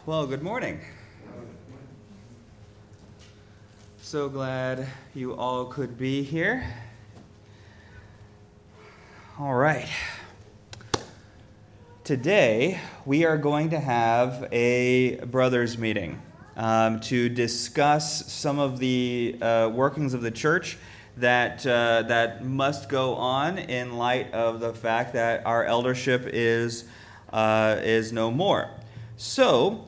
Well, good morning. So glad you all could be here. All right. Today, we are going to have a brothers' meeting to discuss some of the workings of the church that must go on in light of the fact that our eldership is no more. So,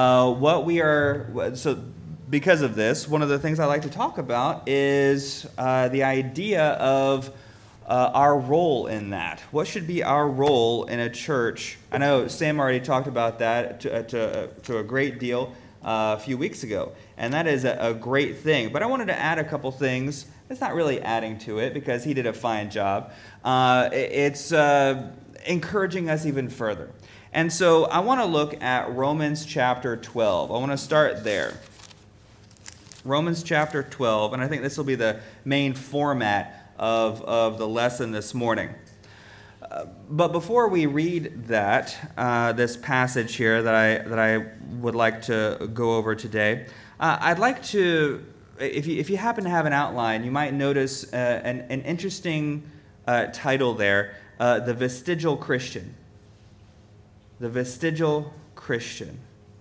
because of this, one of the things I like to talk about is the idea of our role in that. What should be our role in a church? I know Sam already talked about that to a great deal a few weeks ago, and that is a great thing. But I wanted to add a couple things. It's not really adding to it because he did a fine job. It's encouraging us even further. And so I want to look at Romans chapter 12. I want to start there. Romans chapter 12, and I think this will be the main format of the lesson this morning. But before we read that, this passage here that I would like to go over today, I'd like to, if you happen to have an outline, you might notice an interesting title there, The Vestigial Christian. The Vestigial Christian.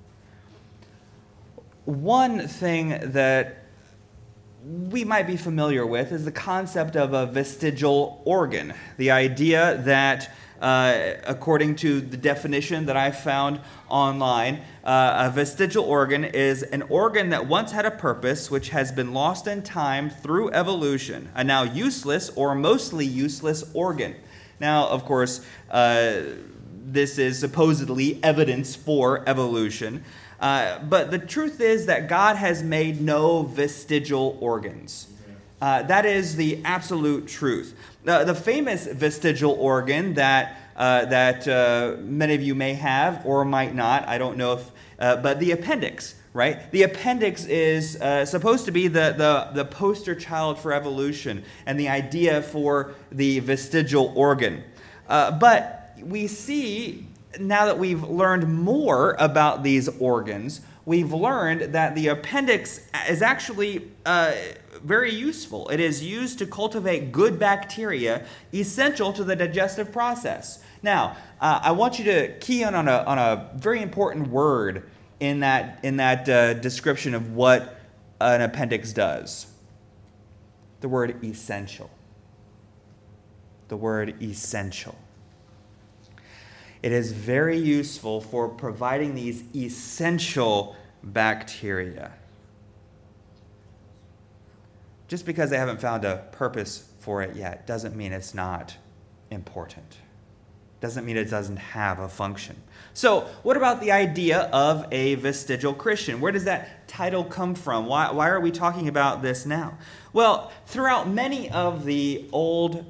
One thing that we might be familiar with is the concept of a vestigial organ. The idea that, according to the definition that I found online, a vestigial organ is an organ that once had a purpose which has been lost in time through evolution, a now useless or mostly useless organ. Now, of course, this is supposedly evidence for evolution. But the truth is that God has made no vestigial organs. That is the absolute truth. The famous vestigial organ that many of you may have or might not, I don't know if, but the appendix, right? The appendix is supposed to be the poster child for evolution and the idea for the vestigial organ. But we see, now that we've learned more about these organs, we've learned that the appendix is actually very useful. It is used to cultivate good bacteria essential to the digestive process. Now, I want you to key in on a very important word in that description of what an appendix does. The word essential. The word essential. It is very useful for providing these essential bacteria. Just because they haven't found a purpose for it yet doesn't mean it's not important. Doesn't mean it doesn't have a function. So, what about the idea of a vestigial Christian? Where does that title come from? Why are we talking about this now? Well, throughout many of the old...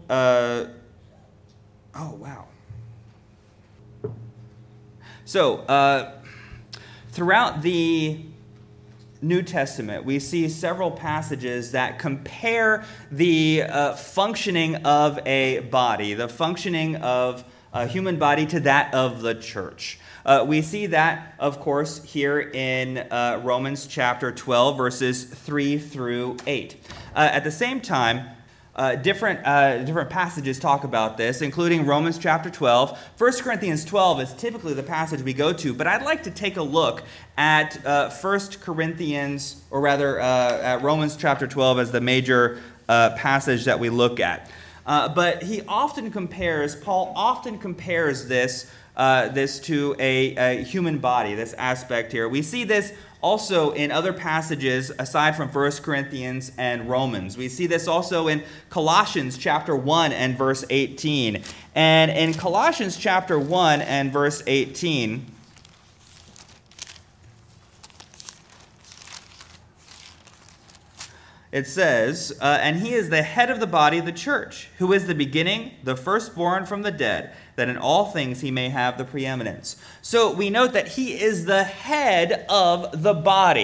So, throughout the New Testament, we see several passages that compare the functioning of a body, the functioning of a human body to that of the church. We see that, of course, here in Romans chapter 12, verses 3 through 8. At the same time, different passages talk about this, including Romans chapter 12. 1 Corinthians 12 is typically the passage we go to, but I'd like to take a look at 1 Corinthians, or rather at Romans chapter 12 as the major passage that we look at. But Paul often compares this to a human body, this aspect here. We see this also in other passages aside from 1 Corinthians and Romans. We see this also in Colossians chapter 1 and verse 18. And in Colossians chapter 1 and verse 18, it says, and he is the head of the body, the church, who is the beginning, the firstborn from the dead, that in all things he may have the preeminence. So we note that he is the head of the body,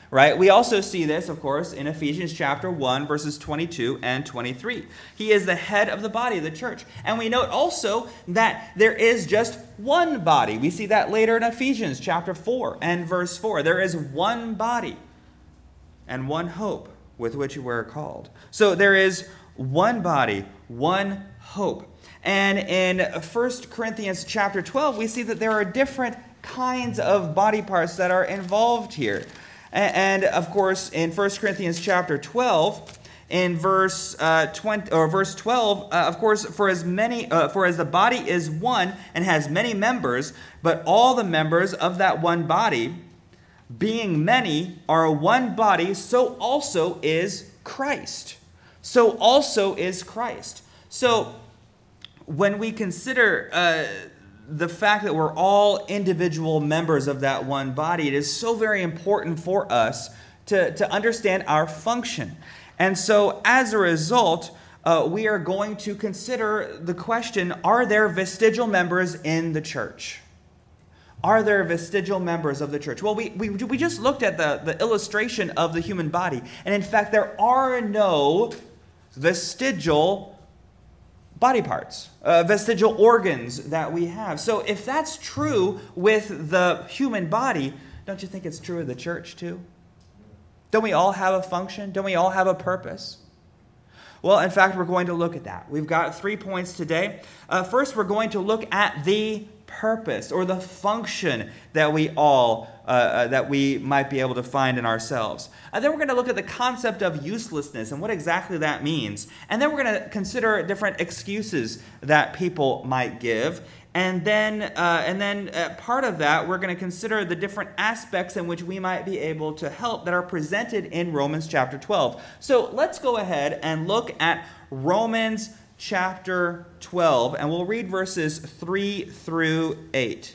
right? We also see this, of course, in Ephesians chapter 1, verses 22 and 23. He is the head of the body of the church. And we note also that there is just one body. We see that later in Ephesians chapter 4 and verse 4. There is one body and one hope with which we are called. So there is one body, one hope. And in 1 Corinthians chapter 12, we see that there are different kinds of body parts that are involved here. And of course, in 1 Corinthians chapter 12, in verse 20 or verse 12, of course, for as the body is one and has many members, but all the members of that one body, being many, are one body, so also is Christ. So also is Christ. So when we consider the fact that we're all individual members of that one body, it is so very important for us to understand our function. And so as a result, we are going to consider the question, are there vestigial members in the church? Are there vestigial members of the church? Well, we just looked at the illustration of the human body. And in fact, there are no vestigial body parts, vestigial organs that we have. So if that's true with the human body, don't you think it's true of the church too? Don't we all have a function? Don't we all have a purpose? Well, in fact, we're going to look at that. We've got 3 points today. First, we're going to look at the purpose or the function that we might be able to find in ourselves. And then we're going to look at the concept of uselessness and what exactly that means. And then we're going to consider different excuses that people might give. And then part of that, we're going to consider the different aspects in which we might be able to help that are presented in Romans chapter 12. So let's go ahead and look at Romans chapter 12, and we'll read verses 3 through 8.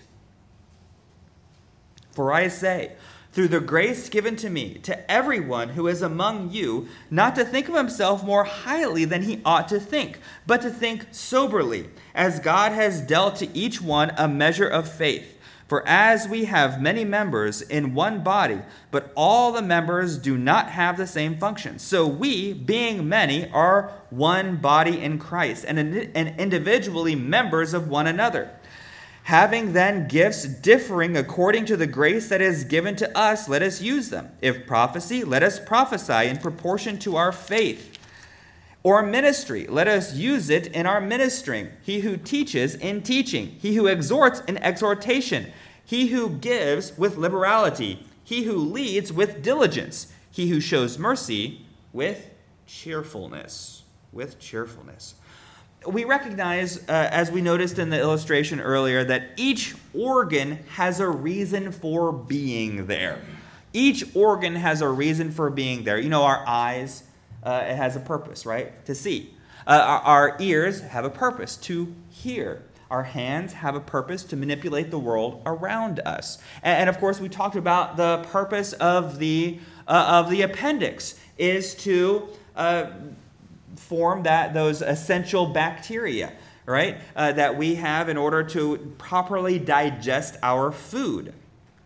For I say, through the grace given to me, to everyone who is among you, not to think of himself more highly than he ought to think, but to think soberly, as God has dealt to each one a measure of faith. For as we have many members in one body, but all the members do not have the same function, so we, being many, are one body in Christ, and individually members of one another. Having then gifts differing according to the grace that is given to us, let us use them. If prophecy, let us prophesy in proportion to our faith. Or ministry, let us use it in our ministering. He who teaches in teaching. He who exhorts in exhortation. He who gives with liberality. He who leads with diligence. He who shows mercy with cheerfulness. With cheerfulness. We recognize, as we noticed in the illustration earlier, that each organ has a reason for being there. Each organ has a reason for being there. You know, our eyes, it has a purpose, right? To see. Our ears have a purpose, to hear. Our hands have a purpose to manipulate the world around us. And of course, we talked about the purpose of the appendix is to form those essential bacteria, right, that we have in order to properly digest our food.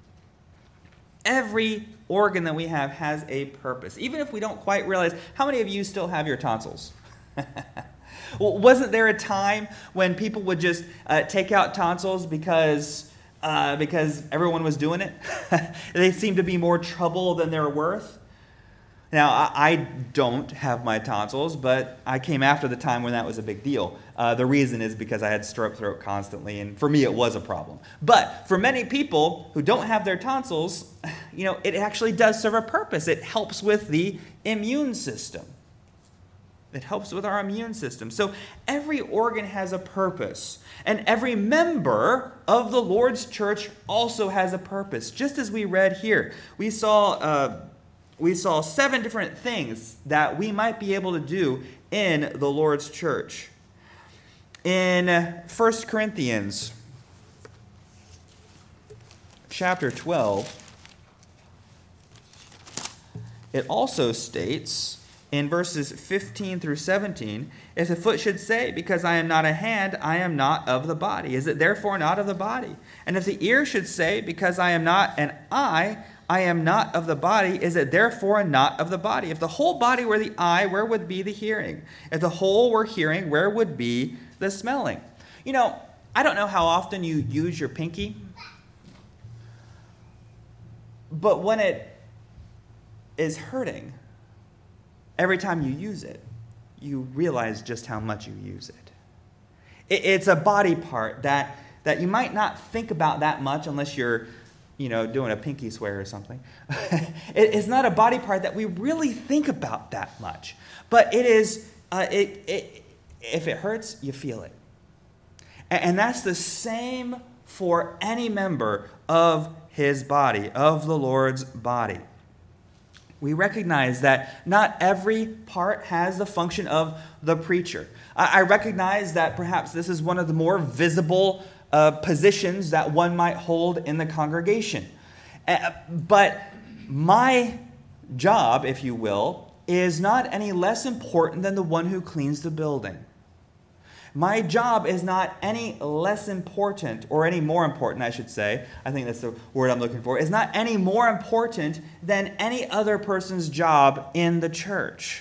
Every organ that we have has a purpose, even if we don't quite realize. How many of you still have your tonsils? Well, wasn't there a time when people would just take out tonsils because everyone was doing it? They seemed to be more trouble than they're worth. Now, I don't have my tonsils, but I came after the time when that was a big deal. The reason is because I had strep throat constantly, and for me it was a problem. But for many people who don't have their tonsils, it actually does serve a purpose. It helps with the immune system. It helps with our immune system. So every organ has a purpose, and every member of the Lord's church also has a purpose. Just as we read here, we saw 7 different things that we might be able to do in the Lord's church. In 1 Corinthians chapter 12, it also states in verses 15 through 17, if the foot should say, because I am not a hand, I am not of the body, is it therefore not of the body? And if the ear should say, because I am not an eye, I am not of the body, is it therefore not of the body? If the whole body were the eye, where would be the hearing? If the whole were hearing, where would be the smelling? You know, I don't know how often you use your pinky, but when it is hurting, every time you use it, you realize just how much you use it. It's a body part that you might not think about that much unless you're doing a pinky swear or something. It's not a body part that we really think about that much. But it is, if it hurts, you feel it. And that's the same for any member of his body, of the Lord's body. We recognize that not every part has the function of the preacher. I recognize that perhaps this is one of the more visible positions that one might hold in the congregation. But my job, if you will, is not any less important than the one who cleans the building. My job is not any less important, or any more important, I should say. I think that's the word I'm looking for. Is not any more important than any other person's job in the church.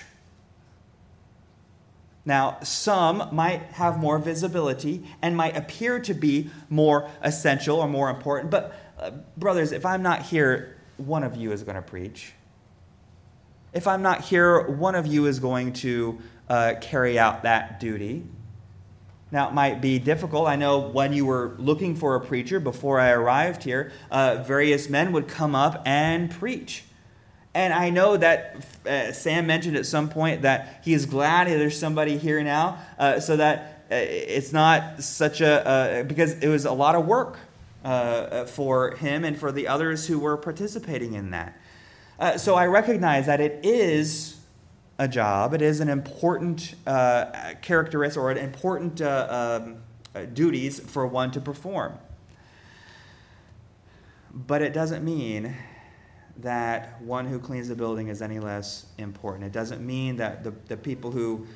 Now, some might have more visibility and might appear to be more essential or more important. But, brothers, if I'm not here, one of you is going to preach. If I'm not here, one of you is going to carry out that duty. Now, it might be difficult. I know when you were looking for a preacher before I arrived here, various men would come up and preach. And I know that Sam mentioned at some point that he is glad there's somebody here now, so that it's not such because it was a lot of work for him and for the others who were participating in that. So I recognize that it is a job. It is an important characteristic or an important duties for one to perform. But it doesn't mean that one who cleans the building is any less important. It doesn't mean that the people who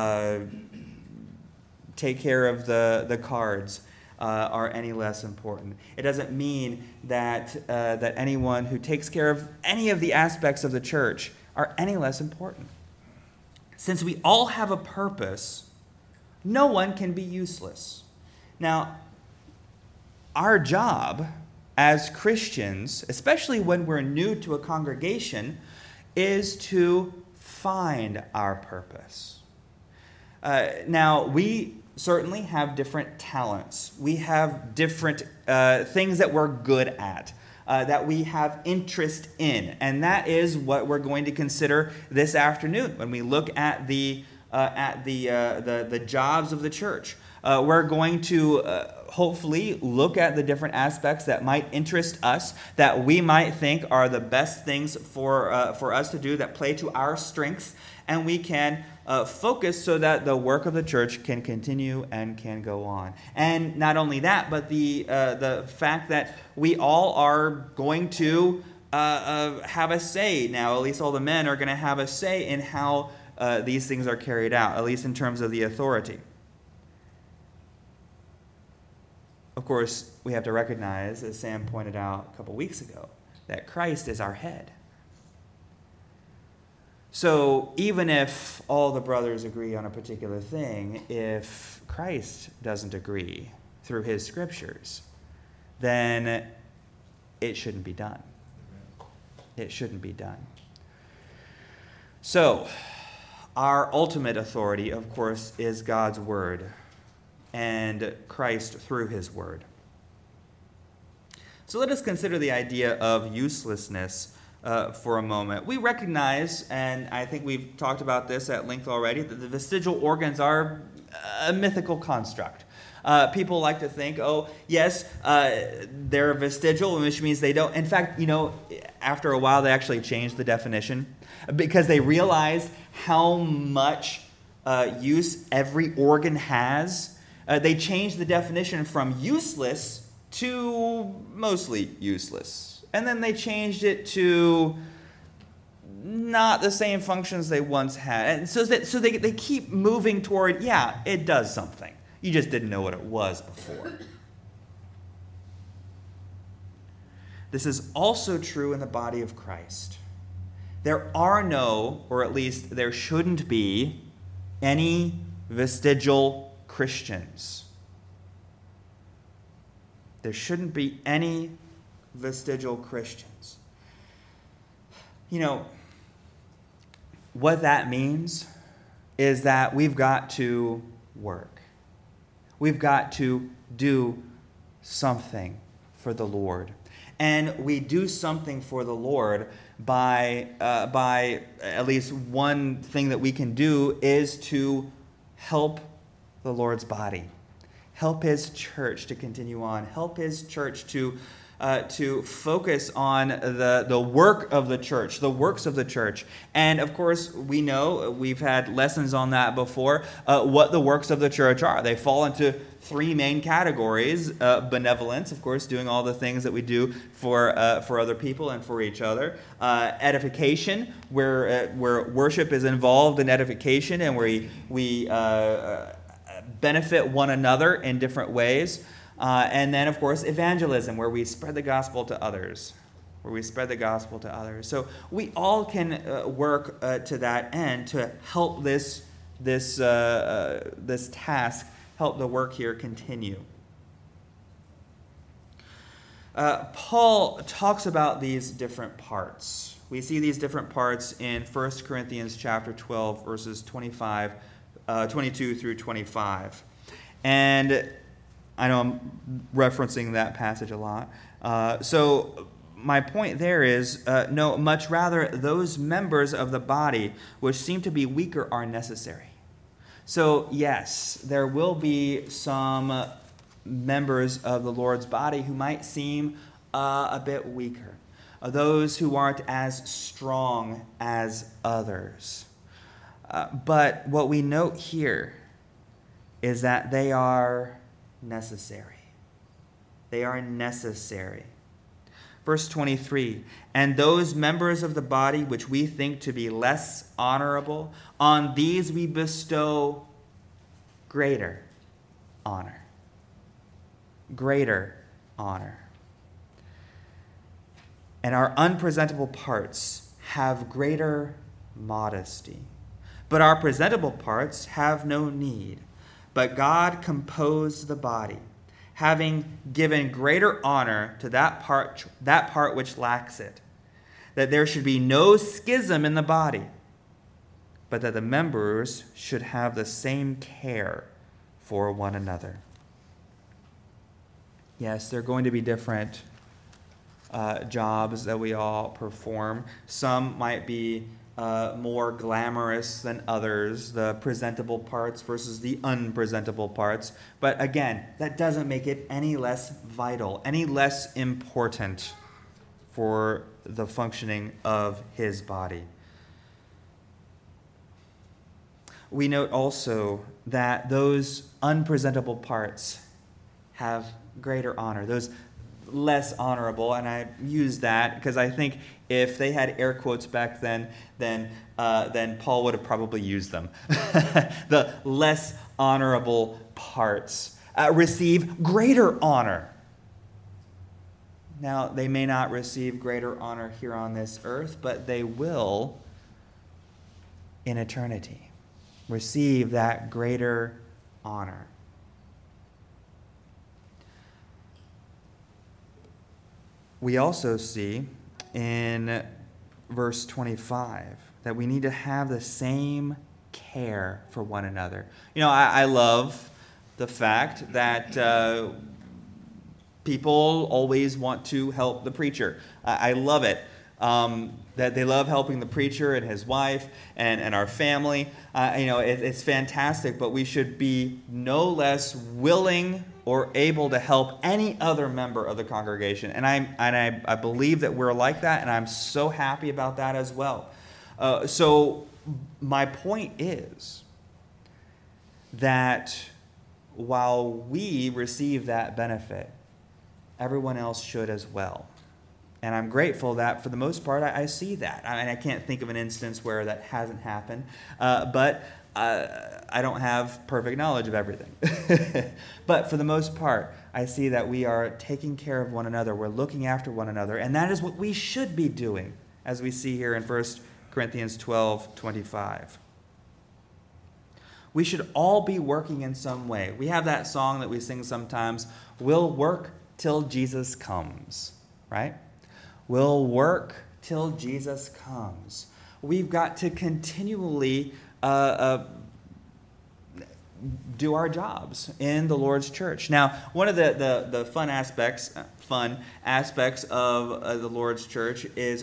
take care of the cards are any less important. It doesn't mean that anyone who takes care of any of the aspects of the church are any less important. Since we all have a purpose, no one can be useless. Now, our job as Christians, especially when we're new to a congregation, is to find our purpose. Now, we certainly have different talents. We have different things that we're good at, that we have interest in. And that is what we're going to consider this afternoon when we look at the jobs of the church. We're going to hopefully look at the different aspects that might interest us, that we might think are the best things for us to do, that play to our strengths, and we can focus so that the work of the church can continue and can go on. And not only that, but the fact that we all are going to have a say now. At least all the men are going to have a say in how these things are carried out, at least in terms of the authority. Of course, we have to recognize, as Sam pointed out a couple weeks ago, that Christ is our head. So even if all the brothers agree on a particular thing, if Christ doesn't agree through his scriptures, then it shouldn't be done. It shouldn't be done. So, our ultimate authority, of course, is God's word and Christ through his word. So let us consider the idea of uselessness for a moment. We recognize, and I think we've talked about this at length already, that the vestigial organs are a mythical construct. People like to think, oh, yes, they're vestigial, which means they don't. In fact, after a while, they actually changed the definition because they realized how much use every organ has. They changed the definition from useless to mostly useless. And then they changed it to not the same functions they once had. And so they keep moving toward, yeah, it does something. You just didn't know what it was before. This is also true in the body of Christ. There are no, or at least there shouldn't be, any vestigial Christians. There shouldn't be any vestigial Christians. You know, what that means is that we've got to work. We've got to do something for the Lord. And we do something for the Lord by at least one thing that we can do is to help the Lord's body. Help his church to continue on. Help his church to focus on the work of the church, the works of the church. And of course, we know, we've had lessons on that before, what the works of the church are. They fall into three main categories. Benevolence, of course, doing all the things that we do for other people and for each other. Edification, where worship is involved in edification and where we benefit one another in different ways. And then, of course, evangelism, where we spread the gospel to others. So we all can work to that end to help this task, help the work here continue. Paul talks about these different parts. We see these different parts in 1 Corinthians chapter 12, verses 22 through 25. And I know I'm referencing that passage a lot. So my point there is, no, much rather those members of the body which seem to be weaker are necessary. So yes, there will be some members of the Lord's body who might seem a bit weaker. Those who aren't as strong as others. But what we note here is that they are necessary. They are necessary. Verse 23, and those members of the body which we think to be less honorable, on these we bestow greater honor. Greater honor. And our unpresentable parts have greater modesty. But our presentable parts have no need. But God composed the body, having given greater honor to that part which lacks it, that there should be no schism in the body, but that the members should have the same care for one another. Yes, there are going to be different jobs that we all perform. Some might be more glamorous than others, the presentable parts versus the unpresentable parts. But again, that doesn't make it any less vital, any less important for the functioning of his body. We note also that those unpresentable parts have greater honor. Those less honorable, and I use that because I think if they had air quotes back then Paul would have probably used them. The less honorable parts receive greater honor. Now, they may not receive greater honor here on this earth, but they will in eternity receive that greater honor. We also see in verse 25 that we need to have the same care for one another. You know, I love the fact that people always want to help the preacher. I love it. That they love helping the preacher and his wife and our family. It's fantastic, but we should be no less willing or able to help any other member of the congregation. And I believe that we're like that, and I'm so happy about that as well. So my point is that while we receive that benefit, everyone else should as well. And I'm grateful that, for the most part, I see that. I mean, I can't think of an instance where that hasn't happened, but I don't have perfect knowledge of everything. But for the most part, I see that we are taking care of one another. We're looking after one another, and that is what we should be doing, as we see here in 1 Corinthians 12:25. We should all be working in some way. We have that song that we sing sometimes, "We'll work till Jesus comes," right? We'll work till Jesus comes. We've got to continually do our jobs in the Lord's church. Now, one of the fun aspects of the Lord's church is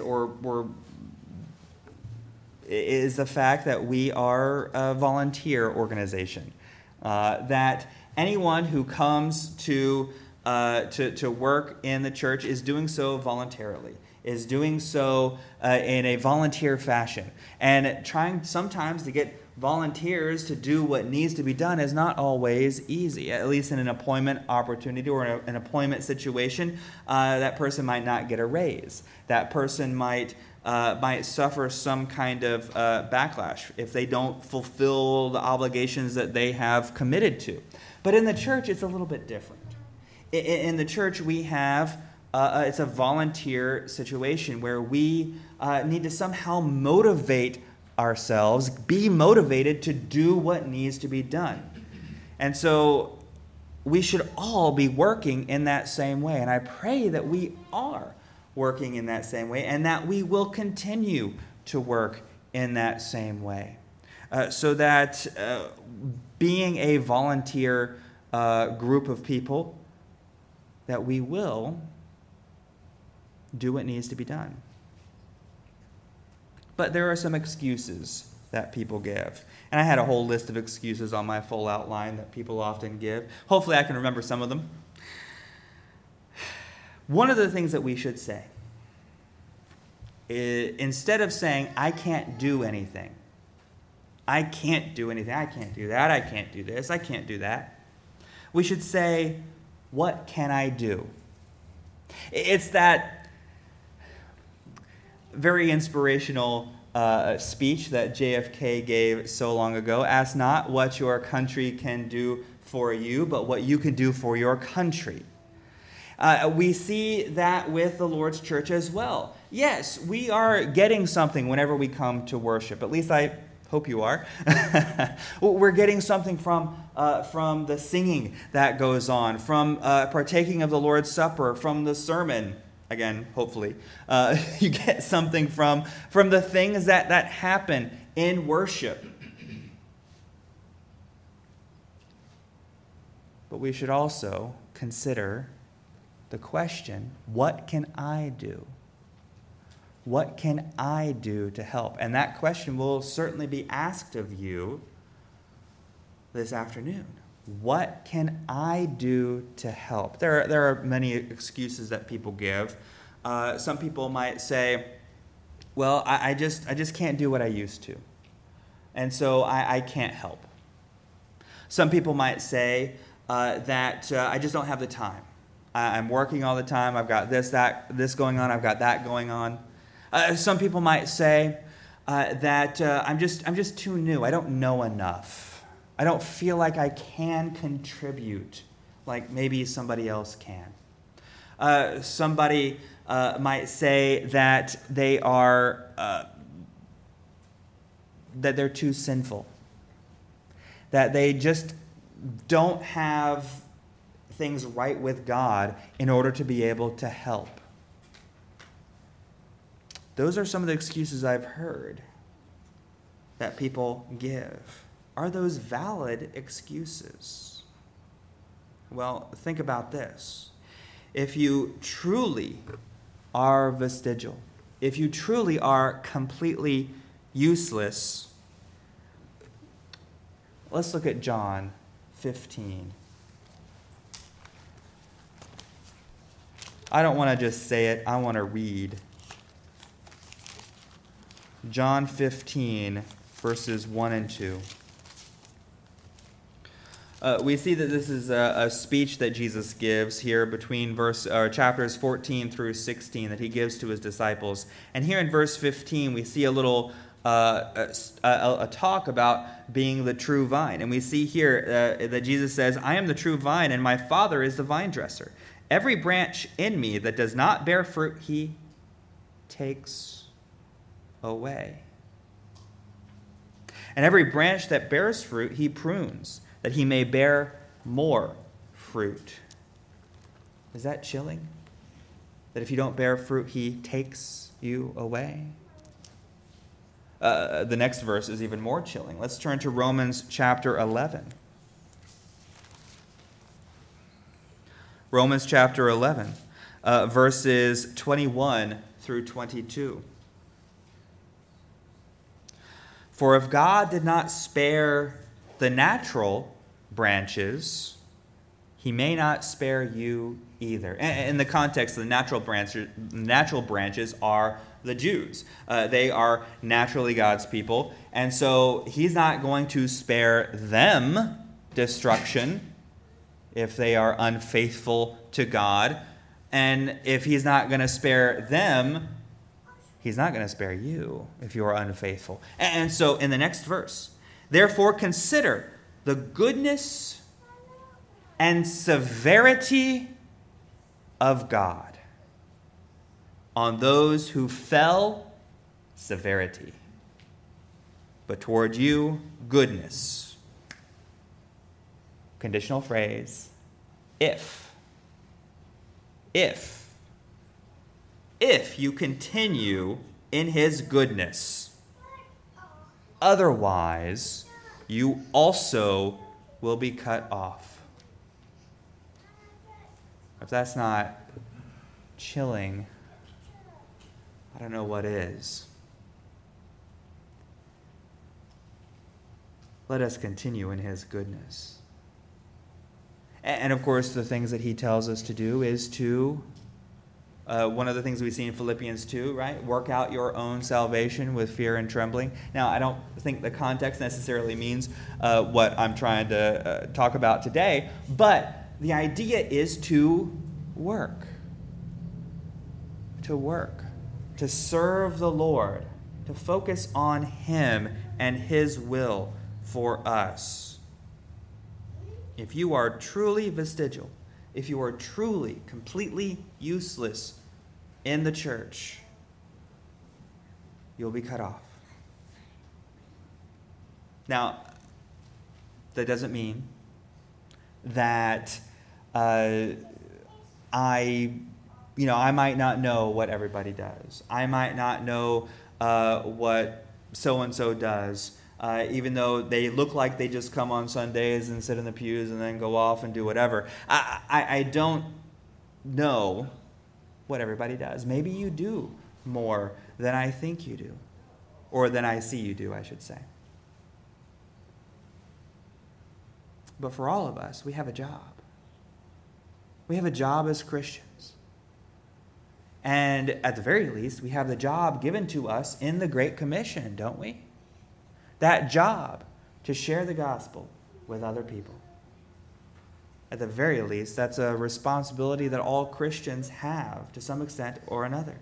the fact that we are a volunteer organization. That anyone who comes to work in the church is doing so voluntarily, is doing so in a volunteer fashion. And trying sometimes to get volunteers to do what needs to be done is not always easy. At least in an employment opportunity or an employment situation, that person might not get a raise. That person might suffer some kind of backlash if they don't fulfill the obligations that they have committed to. But in the church, it's a little bit different. In the church, we have, it's a volunteer situation where we need to somehow motivate ourselves, be motivated to do what needs to be done. And so we should all be working in that same way. And I pray that we are working in that same way and that we will continue to work in that same way. So that being a volunteer group of people, that we will do what needs to be done. But there are some excuses that people give. And I had a whole list of excuses on my full outline that people often give. Hopefully I can remember some of them. One of the things that we should say is, instead of saying, "I can't do anything," "I can't do anything," "I can't do that," "I can't do this," "I can't do that," we should say, "What can I do?" It's that very inspirational speech that JFK gave so long ago. "Ask not what your country can do for you, but what you can do for your country." We see that with the Lord's church as well. Yes, we are getting something whenever we come to worship. At least I hope you are. We're getting something from the singing that goes on, from partaking of the Lord's Supper, from the sermon. Again, hopefully, you get something from the things that happen in worship. But we should also consider the question, what can I do? What can I do to help? And that question will certainly be asked of you this afternoon. What can I do to help? There are many excuses that people give. Some people might say, "Well, I just can't do what I used to, and so I can't help." Some people might say that I just don't have the time. I'm working all the time. I've got this going on. I've got that going on. Some people might say that I'm just too new. I don't know enough. I don't feel like I can contribute like maybe somebody else can. Somebody might say that that they're too sinful, that they just don't have things right with God in order to be able to help. Those are some of the excuses I've heard that people give. Are those valid excuses? Well, think about this. If you truly are vestigial, if you truly are completely useless, let's look at John 15. I don't want to just say it, I want to read. John 15, verses 1 and 2. We see that this is a speech that Jesus gives here between chapters 14 through 16 that he gives to his disciples. And here in verse 15, we see a little a talk about being the true vine. And we see here that Jesus says, I am the true vine, and my Father is the vine dresser. Every branch in me that does not bear fruit, he takes away. And every branch that bears fruit, he prunes, that he may bear more fruit. Is that chilling? That if you don't bear fruit, he takes you away? The next verse is even more chilling. Let's turn to Romans chapter 11. Romans chapter 11, verses 21 through 22. For if God did not spare the natural branches, he may not spare you either. In the context, the natural branches are the Jews. They are naturally God's people, and so he's not going to spare them destruction if they are unfaithful to God. And if he's not going to spare them, he's not going to spare you if you are unfaithful. And so in the next verse, therefore consider the goodness and severity of God on those who fell, severity, but toward you, goodness. Conditional phrase, if you continue in his goodness. Otherwise, you also will be cut off. If that's not chilling, I don't know what is. Let us continue in his goodness. And of course, the things that he tells us to do is to, one of the things we see in Philippians 2, right? Work out your own salvation with fear and trembling. Now, I don't think the context necessarily means what I'm trying to talk about today, but the idea is to work. To serve the Lord, to focus on him and his will for us. If you are truly vestigial, if you are truly, completely useless in the church, you'll be cut off. Now, that doesn't mean that I might not know what everybody does. I might not know what so-and-so does. Even though they look like they just come on Sundays and sit in the pews and then go off and do whatever. I don't know what everybody does. Maybe you do more than I think you do. Or than I see you do, I should say. But for all of us, we have a job. We have a job as Christians. And at the very least, we have the job given to us in the Great Commission, don't we? That job to share the gospel with other people. At the very least, that's a responsibility that all Christians have to some extent or another.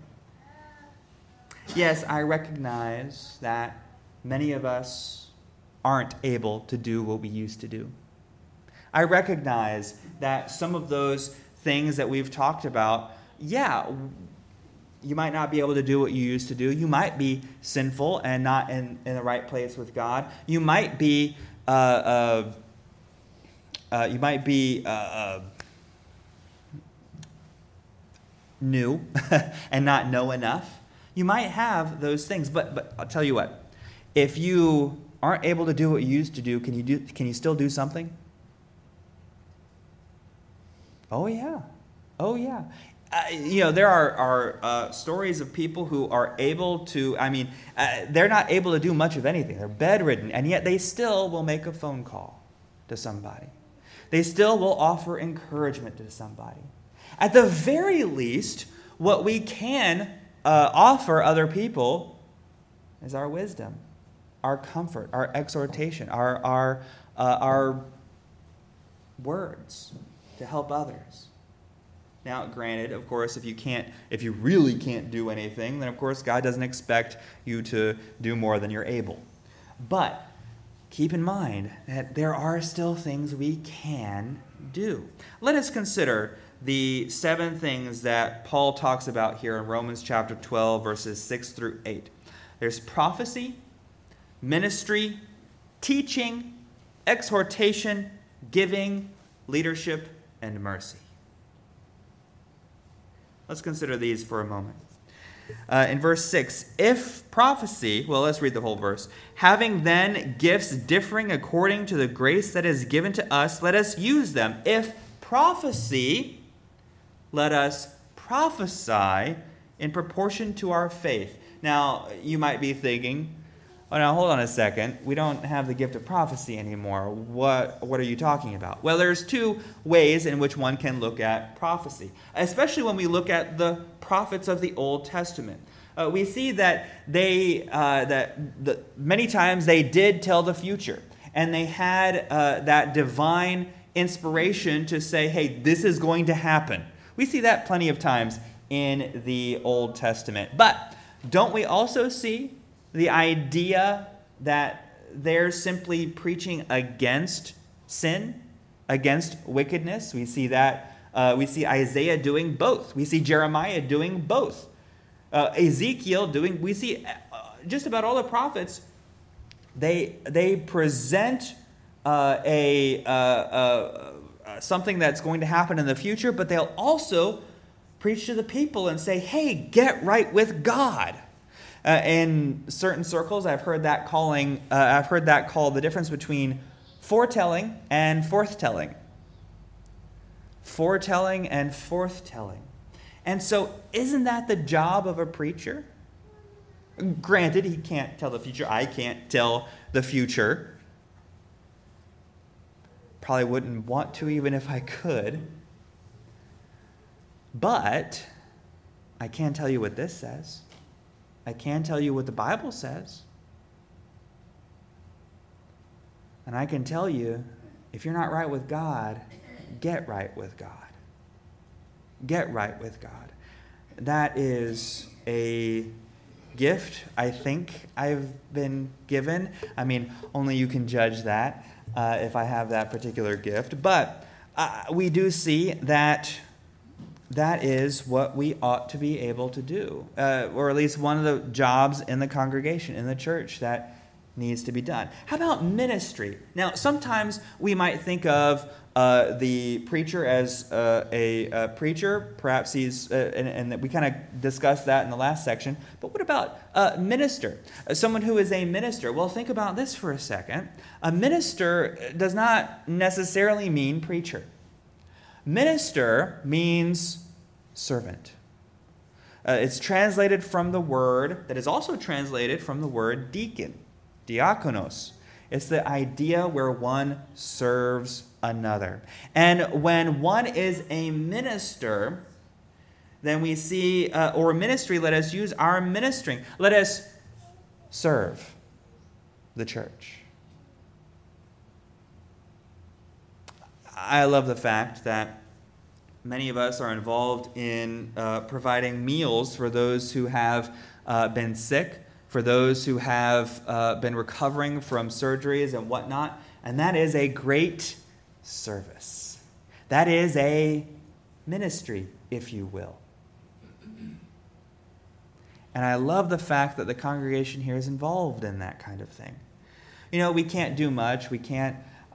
Yes, I recognize that many of us aren't able to do what we used to do. I recognize that some of those things that we've talked about, you might not be able to do what you used to do. You might be sinful and not in the right place with God. You might be new and not know enough. You might have those things, but I'll tell you what. If you aren't able to do what you used to do, can you still do something? Oh yeah. There are stories of people who are able to, they're not able to do much of anything. They're bedridden, and yet they still will make a phone call to somebody. They still will offer encouragement to somebody. At the very least, what we can offer other people is our wisdom, our comfort, our exhortation, our words to help others. Now, granted, of course, if you really can't do anything, then of course God doesn't expect you to do more than you're able. But keep in mind that there are still things we can do. Let us consider the 7 things that Paul talks about here in Romans chapter 12, verses 6 through 8. There's prophecy, ministry, teaching, exhortation, giving, leadership, and mercy. Let's consider these for a moment. In verse 6, if prophecy, well, let's read the whole verse. Having then gifts differing according to the grace that is given to us, let us use them. If prophecy, let us prophesy in proportion to our faith. Now, you might be thinking, oh, now hold on a second. We don't have the gift of prophecy anymore. What are you talking about? Well, there's 2 ways in which one can look at prophecy, especially when we look at the prophets of the Old Testament. We see that many times they did tell the future, and they had that divine inspiration to say, hey, this is going to happen. We see that plenty of times in the Old Testament. But don't we also see the idea that they're simply preaching against sin, against wickedness? We see that. We see Isaiah doing both. We see Jeremiah doing both. Ezekiel doing. We see just about all the prophets. They present something that's going to happen in the future, but they'll also preach to the people and say, "Hey, get right with God." In certain circles, I've heard that called the difference between foretelling and forthtelling. Foretelling and forthtelling. And so, isn't that the job of a preacher? Granted, he can't tell the future. I can't tell the future. Probably wouldn't want to even if I could. But I can tell you what this says. I can tell you what the Bible says. And I can tell you, if you're not right with God, get right with God. Get right with God. That is a gift I think I've been given. I mean, only you can judge that if I have that particular gift. But we do see that is what we ought to be able to do, or at least one of the jobs in the congregation, in the church, that needs to be done. How about ministry? Now, sometimes we might think of the preacher as a preacher. Perhaps he's, and we kind of discussed that in the last section. But what about a minister? Someone who is a minister. Well, think about this for a second. A minister does not necessarily mean preacher. Minister means servant. It's translated from the word that is also translated from the word deacon, diakonos. It's the idea where one serves another. And when one is a minister, then we see, or ministry, let us use our ministering. Let us serve the church. I love the fact that many of us are involved in providing meals for those who have been sick, for those who have been recovering from surgeries and whatnot. And that is a great service. That is a ministry, if you will. And I love the fact that the congregation here is involved in that kind of thing. You know, we can't do much. We can't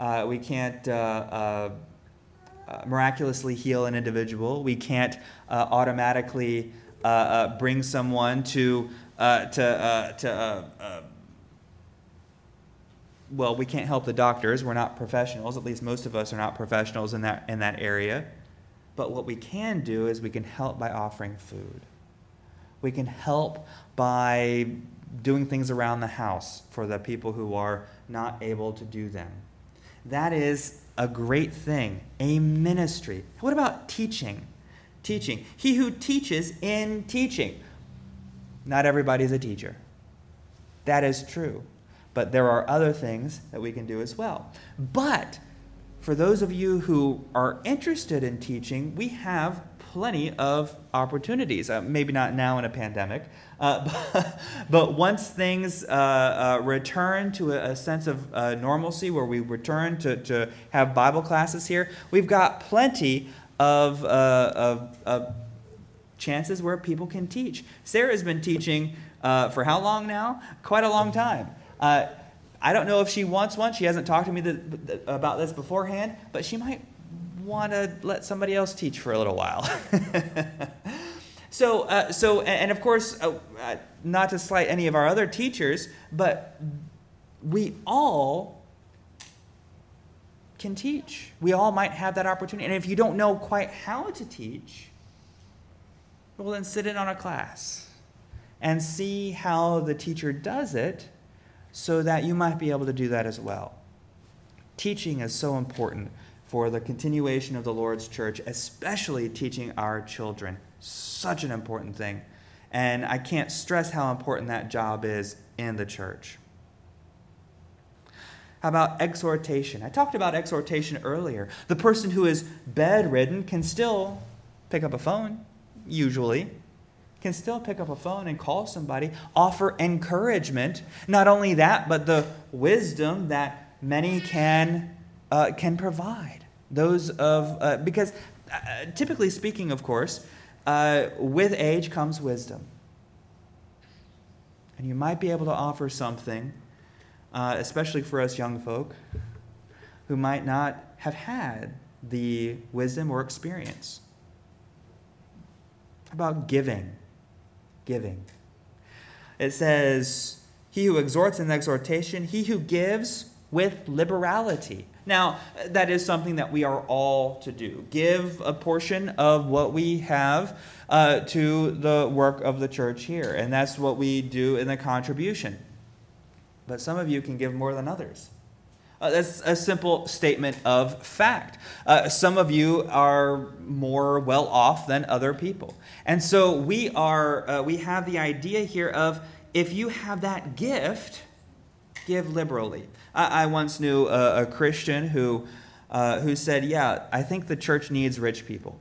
miraculously heal an individual. We can't automatically bring someone to well, we can't help the doctors. We're not professionals. At least most of us are not professionals in that area. But what we can do is we can help by offering food. We can help by doing things around the house for the people who are not able to do them. That is a great thing, a ministry. What about teaching? Teaching. He who teaches in teaching. Not everybody's a teacher. That is true. But there are other things that we can do as well. But for those of you who are interested in teaching, we have plenty of opportunities. Maybe not now in a pandemic, but once things return to a sense of normalcy, where we return to have Bible classes here, we've got plenty of chances where people can teach. Sarah's been teaching for how long now? Quite a long time. I don't know if she wants one. She hasn't talked to me about this beforehand, but she might want to let somebody else teach for a little while. So, and of course, not to slight any of our other teachers, but we all can teach. We all might have that opportunity. And if you don't know quite how to teach, well, then sit in on a class and see how the teacher does it, so that you might be able to do that as well. Teaching is so important for the continuation of the Lord's church, especially teaching our children. Such an important thing. And I can't stress how important that job is in the church. How about exhortation? I talked about exhortation earlier. The person who is bedridden can still pick up a phone, usually. Can still pick up a phone and call somebody, offer encouragement. Not only that, but the wisdom that many can provide. Those of because typically speaking, of course, with age comes wisdom, and you might be able to offer something, especially for us young folk, who might not have had the wisdom or experience. How about giving? Giving. It says, he who exhorts in exhortation, he who gives with liberality. Now, that is something that we are all to do. Give a portion of what we have to the work of the church here. And that's what we do in the contribution. But some of you can give more than others. That's a simple statement of fact. Some of you are more well off than other people. And so we have the idea here of, if you have that gift, give liberally. I once knew a Christian who said, yeah, I think the church needs rich people.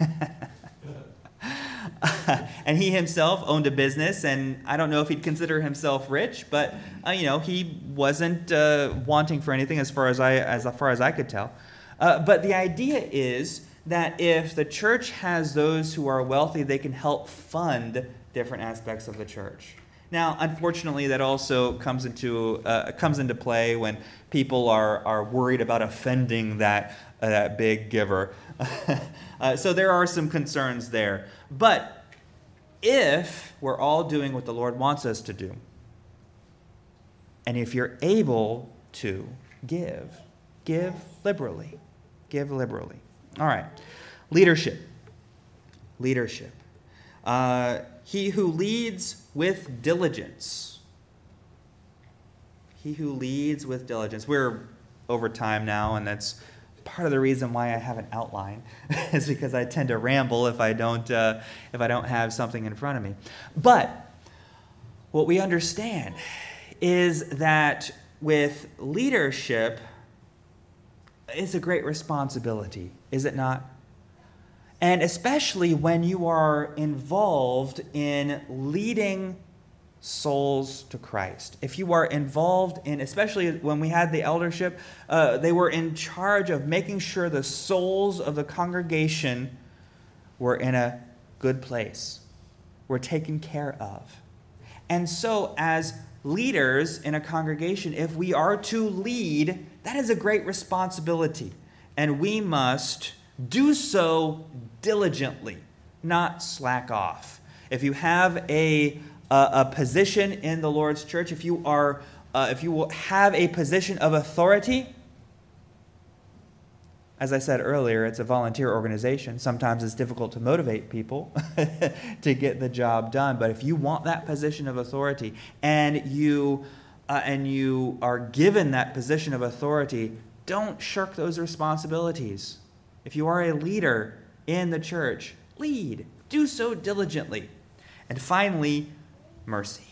And he himself owned a business, and I don't know if he'd consider himself rich, but he wasn't wanting for anything as far as I could tell. But the idea is that if the church has those who are wealthy, they can help fund different aspects of the church. Now, unfortunately, that also comes into play when people are worried about offending that big giver. So there are some concerns there. But if we're all doing what the Lord wants us to do, and if you're able to give liberally. Give liberally. All right. Leadership. He who leads with diligence. He who leads with diligence. We're over time now, and that's part of the reason why I have an outline is because I tend to ramble if I don't have something in front of me. But what we understand is that with leadership, it's a great responsibility, is it not? And especially when you are involved in leading souls to Christ. If you are involved in, especially when we had the eldership, they were in charge of making sure the souls of the congregation were in a good place, were taken care of. And so as leaders in a congregation, if we are to lead, that is a great responsibility. And we must do so diligently, not slack off. If you have a position in the Lord's church, if you will have a position of authority, as I said earlier, it's a volunteer organization. Sometimes it's difficult to motivate people to get the job done. But if you want that position of authority and you are given that position of authority, don't shirk those responsibilities. If you are a leader in the church, lead. Do so diligently. And finally, mercy.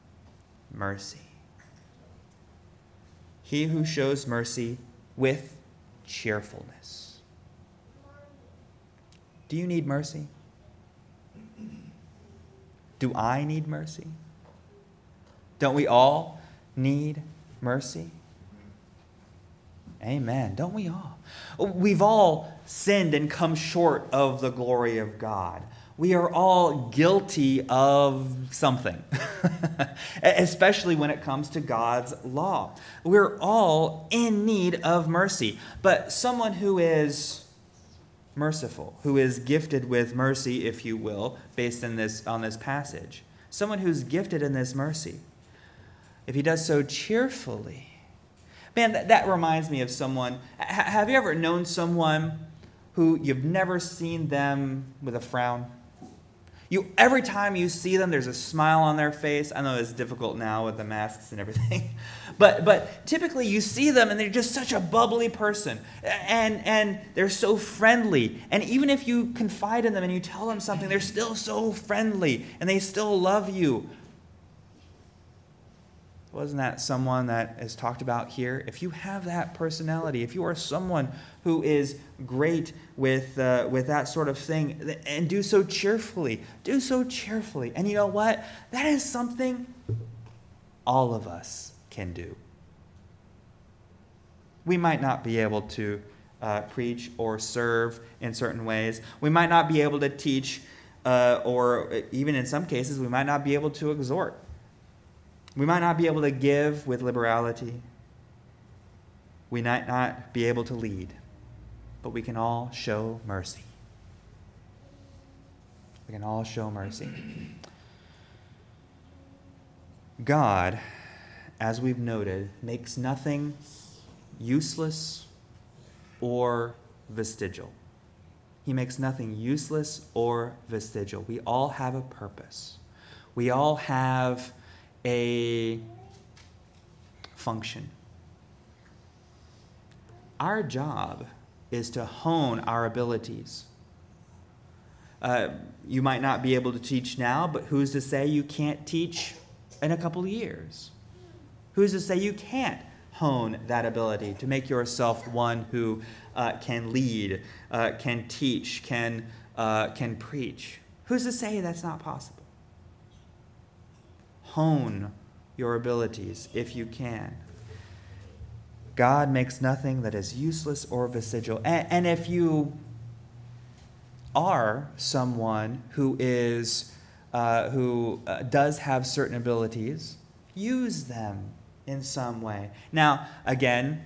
Mercy. He who shows mercy with cheerfulness. Do you need mercy? Do I need mercy? Don't we all need mercy? Amen. Don't we all? We've all sinned and come short of the glory of God. We are all guilty of something, especially when it comes to God's law. We're all in need of mercy. But someone who is merciful, who is gifted with mercy, if you will, based on this passage, someone who's gifted in this mercy, if he does so cheerfully. Man, that reminds me of someone. Have you ever known someone who you've never seen them with a frown? Every time you see them, there's a smile on their face. I know it's difficult now with the masks and everything. But typically you see them and they're just such a bubbly person. And they're so friendly. And even if you confide in them and you tell them something, they're still so friendly and they still love you. Wasn't that someone that is talked about here? If you have that personality, if you are someone who is great with that sort of thing, and do so cheerfully. And you know what? That is something all of us can do. We might not be able to preach or serve in certain ways. We might not be able to teach, or even in some cases, we might not be able to exhort. We might not be able to give with liberality. We might not be able to lead. But we can all show mercy. We can all show mercy. God, as we've noted, makes nothing useless or vestigial. He makes nothing useless or vestigial. We all have a purpose. We all have a function. Our job is to hone our abilities. You might not be able to teach now, but who's to say you can't teach in a couple of years? Who's to say you can't hone that ability to make yourself one who can lead, can teach, can preach? Who's to say that's not possible? Hone your abilities if you can. God makes nothing that is useless or vestigial. And if you are someone who does have certain abilities, use them in some way. Now, again,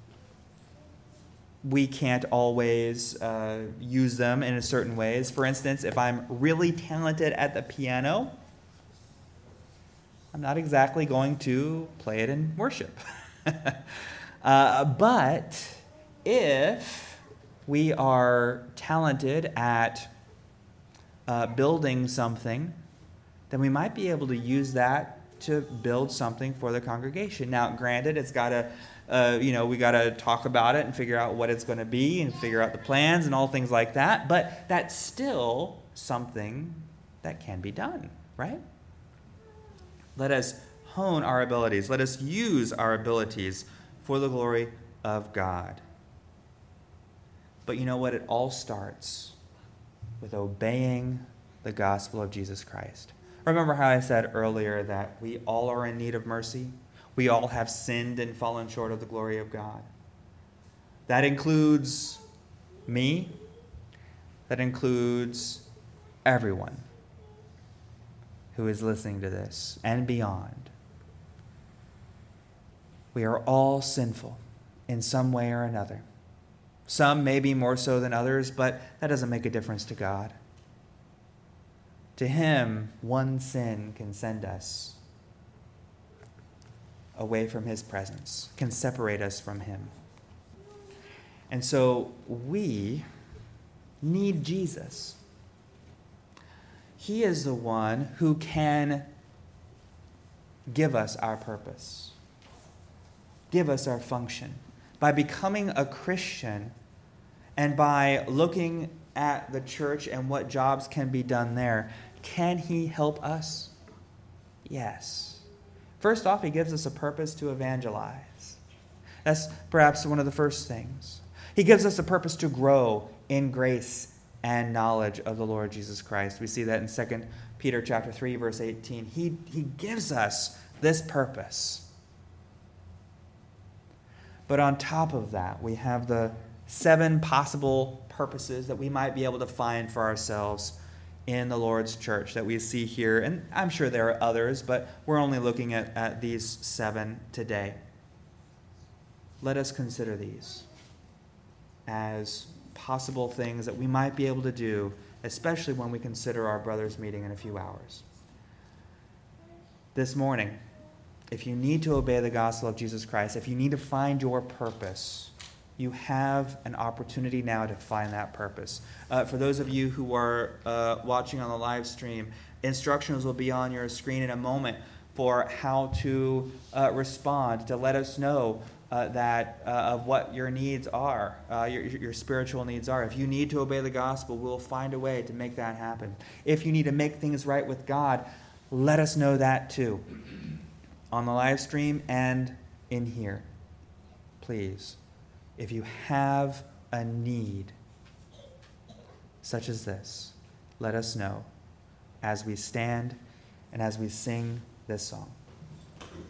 we can't always use them in certain ways. For instance, if I'm really talented at the piano, I'm not exactly going to play it in worship. But if we are talented at building something, then we might be able to use that to build something for the congregation. Now, granted, it's got to, we got to talk about it and figure out what it's going to be and figure out the plans and all things like that. But that's still something that can be done, right? Let us hone our abilities. Let us use our abilities for the glory of God. But you know what? It all starts with obeying the gospel of Jesus Christ. Remember how I said earlier that we all are in need of mercy? We all have sinned and fallen short of the glory of God. That includes me. That includes everyone who is listening to this and beyond. We are all sinful in some way or another. Some maybe more so than others, but that doesn't make a difference to God. To Him, one sin can send us away from His presence, can separate us from Him. And so we need Jesus. He is the one who can give us our purpose, give us our function. By becoming a Christian and by looking at the church and what jobs can be done there, can He help us? Yes. First off, He gives us a purpose to evangelize. That's perhaps one of the first things. He gives us a purpose to grow in grace and knowledge of the Lord Jesus Christ. We see that in 2 Peter chapter 3, verse 18. He gives us this purpose. But on top of that, we have the 7 possible purposes that we might be able to find for ourselves in the Lord's church that we see here. And I'm sure there are others, but we're only looking at these 7 today. Let us consider these as possible things that we might be able to do, especially when we consider our brothers' meeting in a few hours. This morning, if you need to obey the gospel of Jesus Christ, if you need to find your purpose, you have an opportunity now to find that purpose. For those of you who are watching on the live stream, instructions will be on your screen in a moment for how to respond, to let us know that of what your needs are, your spiritual needs are. If you need to obey the gospel, we'll find a way to make that happen. If you need to make things right with God, let us know that too, on the live stream and in here. Please, if you have a need such as this, let us know as we stand and as we sing this song.